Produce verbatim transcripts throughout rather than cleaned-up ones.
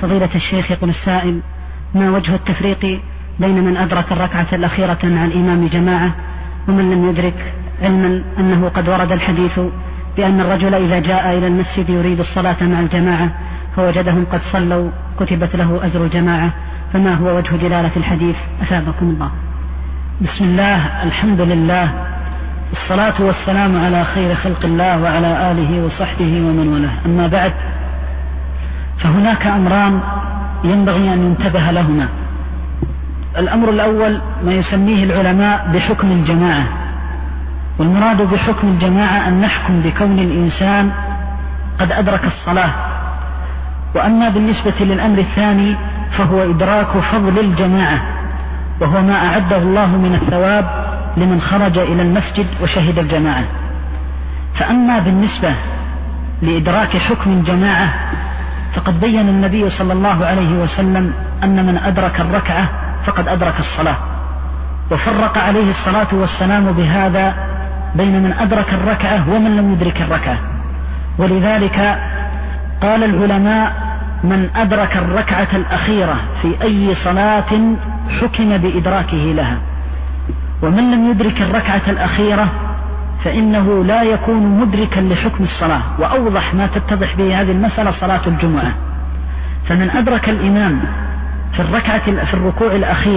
فضيلة الشيخ، يقول السائل: ما وجه التفريق بين من أدرك الركعة الأخيرة مع الإمام جماعة ومن لم يدرك، علما أنه قد ورد الحديث بأن الرجل إذا جاء إلى المسجد يريد الصلاة مع الجماعة فوجدهم قد صلوا كتبت له أجر الجماعة، فما هو وجه دلالة الحديث؟ أثابكم الله. بسم الله، الحمد لله، الصلاة والسلام على خير خلق الله وعلى آله وصحبه ومن والاه، أما بعد، فهناك أمران ينبغي أن ينتبه لهما. الأمر الأول ما يسميه العلماء بحكم الجماعة، والمراد بحكم الجماعة أن نحكم بكون الإنسان قد أدرك الصلاة. وأما بالنسبة للأمر الثاني فهو إدراك فضل الجماعة، وهو ما أعده الله من الثواب لمن خرج إلى المسجد وشهد الجماعة. فأما بالنسبة لإدراك حكم الجماعة فقد بين النبي صلى الله عليه وسلم أن من أدرك الركعة فقد أدرك الصلاة، وفرق عليه الصلاة والسلام بهذا بين من أدرك الركعة ومن لم يدرك الركعة. ولذلك قال العلماء: من أدرك الركعة الأخيرة في أي صلاة حكم بإدراكه لها، ومن لم يدرك الركعة الأخيرة فإنه لا يكون مدركا لحكم الصلاة. وأوضح ما تتضح به هذه المسألة صلاة الجمعة، فمن أدرك الإمام في الركعة في الركوع الأخير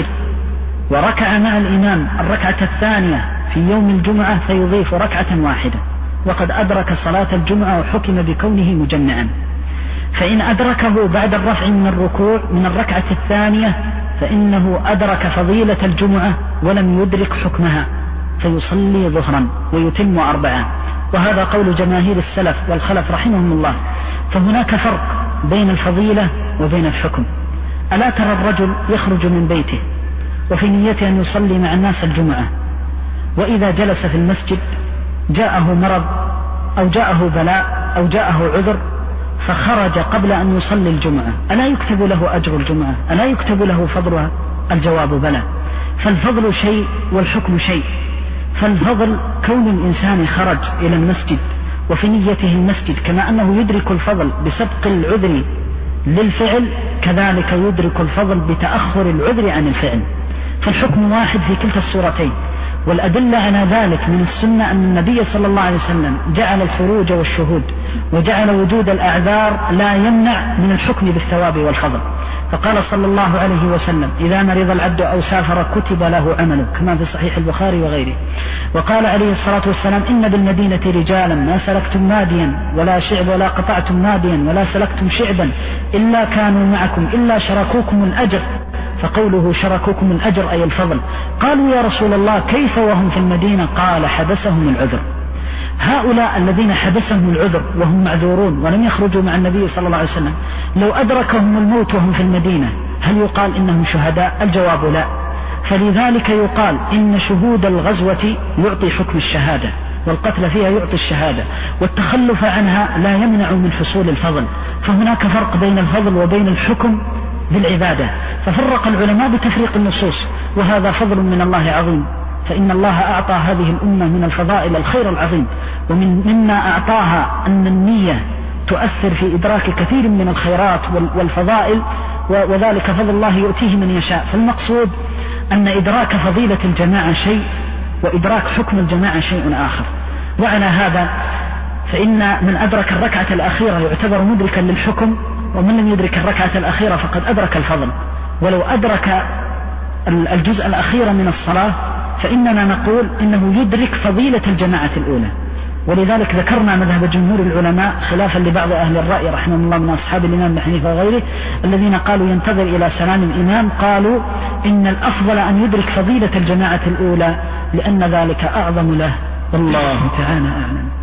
وركع مع الإمام الركعة الثانية في يوم الجمعة فيضيف ركعة واحدة، وقد أدرك صلاة الجمعة وحكم بكونه مجمعا. فإن أدركه بعد الرفع من الركوع من الركعة الثانية فإنه أدرك فضيلة الجمعة ولم يدرك حكمها، فيصلي ظهرا ويتم أربعة. وهذا قول جماهير السلف والخلف رحمهم الله. فهناك فرق بين الفضيلة وبين الحكم. ألا ترى الرجل يخرج من بيته وفي نيته أن يصلي مع الناس الجمعة، وإذا جلس في المسجد جاءه مرض أو جاءه بلاء أو جاءه عذر فخرج قبل أن يصلي الجمعة، ألا يكتب له أجر الجمعة؟ ألا يكتب له فضلها؟ الجواب بلى. فالفضل شيء والحكم شيء. فالفضل كون الإنسان خرج إلى المسجد وفي نيته المسجد، كما أنه يدرك الفضل بسبق العذر للفعل كذلك يدرك الفضل بتأخر العذر عن الفعل. فالحكم واحد في كلتا الصورتين. والأدلة على ذلك من السنة أن النبي صلى الله عليه وسلم جعل الخروج والشهود وجعل وجود الأعذار لا يمنع من الحكم بالثواب والفضل. فقال صلى الله عليه وسلم: إذا مرض العبد أو سافر كتب له عمله، كما في صحيح البخاري وغيره. وقال عليه الصلاة والسلام: إن بالمدينة رجالا ما سلكتم ناديا ولا شعب ولا قطعتم ناديا ولا سلكتم شعبا إلا كانوا معكم إلا شركوكم الأجر. فقوله شركوكم الأجر أي الفضل. قالوا: يا رسول الله كيف وهم في المدينة؟ قال: حبسهم العذر. هؤلاء الذين حبسهم العذر وهم معذورون ولم يخرجوا مع النبي صلى الله عليه وسلم، لو أدركهم الموت وهم في المدينة هل يقال إنهم شهداء؟ الجواب لا. فلذلك يقال إن شهود الغزوة يعطي حكم الشهادة، والقتل فيها يعطي الشهادة، والتخلف عنها لا يمنع من حصول الفضل. فهناك فرق بين الفضل وبين الحكم بالعبادة. ففرق العلماء بتفريق النصوص، وهذا فضل من الله عظيم. فإن الله أعطى هذه الأمة من الفضائل الخير العظيم، ومن مما أعطاها أن النية تؤثر في إدراك كثير من الخيرات والفضائل، وذلك فضل الله يؤتيه من يشاء. فالمقصود أن إدراك فضيلة الجماعة شيء، وإدراك حكم الجماعة شيء آخر. وعلى هذا فإن من أدرك الركعة الأخيرة يعتبر مدركا للحكم، ومن لم يدرك الركعة الأخيرة فقد أدرك الفضل. ولو أدرك الجزء الأخير من الصلاة فإننا نقول إنه يدرك فضيلة الجماعة الأولى. ولذلك ذكرنا مذهب جمهور العلماء خلافا لبعض أهل الرأي رحمهم الله من أصحاب الإمام أبي حنيفة وغيره الذين قالوا ينتظر إلى سلام الإمام، قالوا إن الأفضل أن يدرك فضيلة الجماعة الأولى لأن ذلك أعظم له، والله تعالى أعلم.